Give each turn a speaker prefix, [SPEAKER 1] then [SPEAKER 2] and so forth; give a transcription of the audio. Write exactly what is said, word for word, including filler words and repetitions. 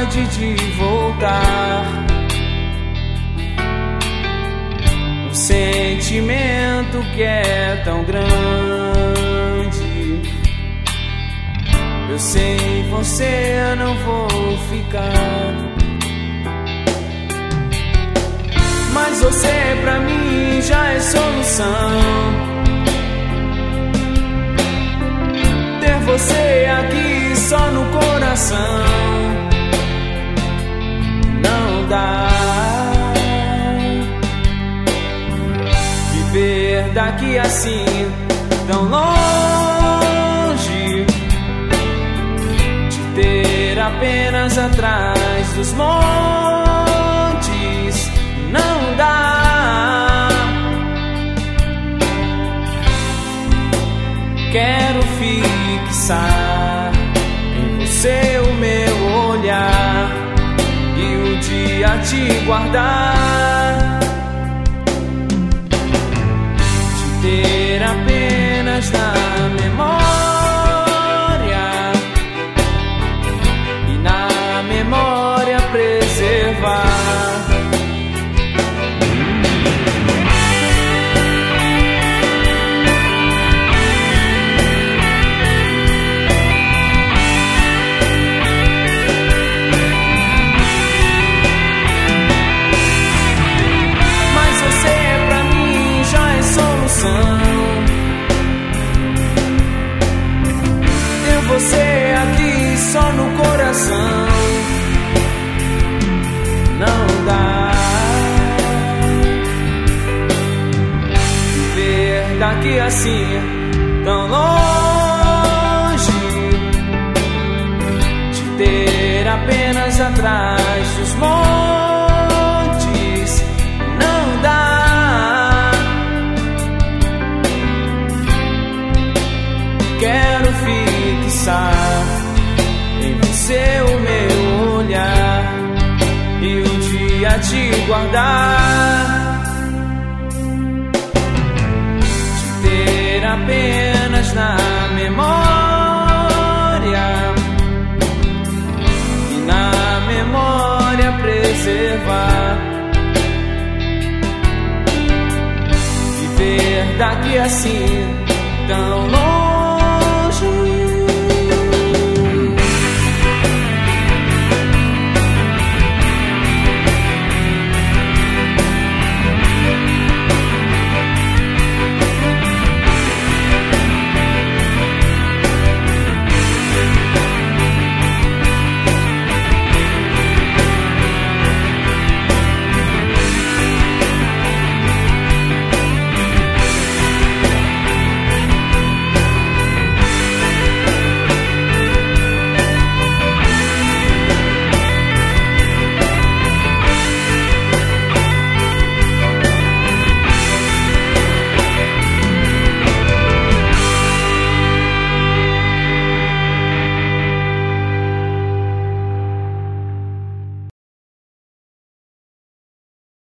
[SPEAKER 1] vontade de voltar. Um sentimento que é tão grande. Eu sei, você não vou ficar, mas você pra mim já é solução. Ter você aqui só no coração não dá. Viver daqui assim, tão longe, te ter apenas atrás dos montes, não dá. Quero fixar em você o meu olhar e o dia te guardar, te ter apenas na memória e na memória preservar. Ter você aqui só no coração não dá. Viver daqui assim, tão longe, te ter apenas atrás dos montes, não dá. Quero fixar em você o meu olhar e um dia te guardar, te ter apenas na memória e na memória preservar. Viver daqui assim, tão longe,